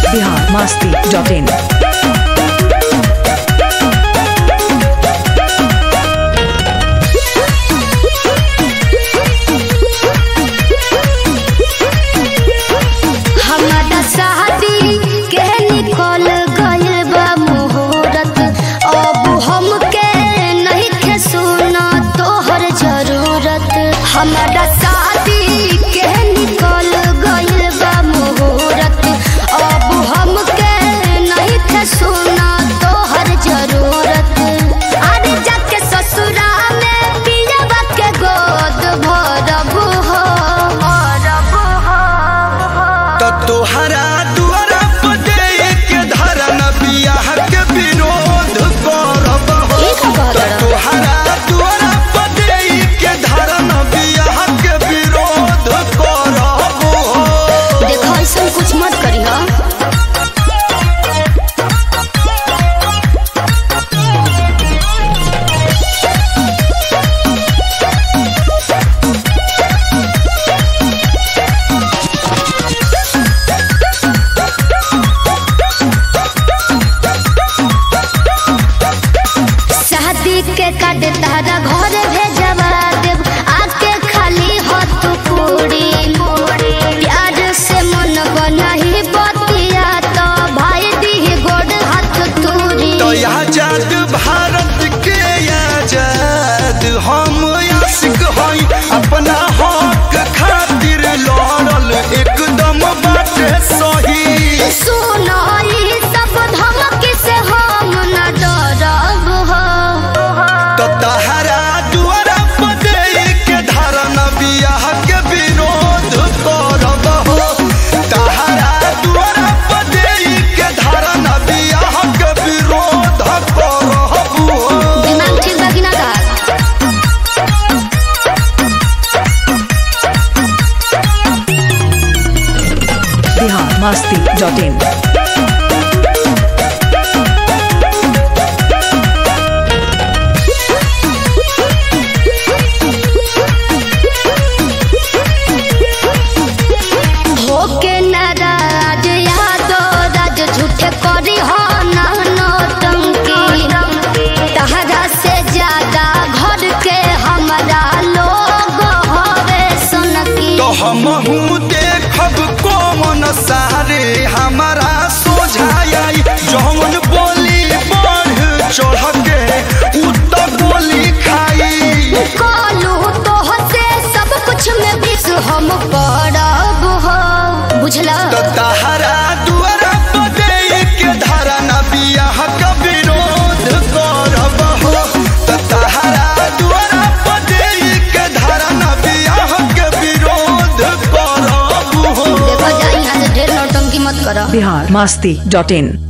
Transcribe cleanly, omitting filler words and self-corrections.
biharmasti.in हमारा शादी के निकल गइल बा मुहूर्त अब हमके नहीं थे सुना तोहर जरूरत अरे जाके ससुरा में पियवा के गोद भरब हो तो तोहरा दुआरा पर दे के धरन बियाह के विरोध करब हो तो तोहरा दुआरा पर दे के धरन बियाह के विरोध करब हो देखो ऐसा कुछ मत करी हो के काट तारा घर भेजवा देव आके खाली हाथ पूरी प्यार से मन बनाही बतिया तो भाई दी गोड़ हाथ तूरी तो आजाद भारत के आजाद हम आशिक हई अपना हक खातिर लड़ल एकदम बाटे सही सुनो ई सब धमकी से हम न डरब हो तो तहरा दुआरा पर दे के धरन बियाह के विरोध करब हो तहरा दुआरा पर दे के धरन बियाह के विरोध करब हो दिमाग ठीक बा कि ना का biharmasti.in होके नाराज यादो राज झूठे करी हो ना नौटंकी तहरा से ज्यादा घर के हमारा लोग हवे सुनकी तो हमहू देखब कौन सारे हमारा सोझाई जौन बोली बढ़ चढ़ के उ तो बोली खाई कालू तो से सब कुछ में विष हम पड़ब हो बुझला तो तहरा दुआरा पर दे के धरन बियाह के विरोध करब हो तो तहरा दुआरा पर दे के धरन बियाह के विरोध करब हो देखो जा यहाँ से ढेर नौटंकी मत करो biharmasti.in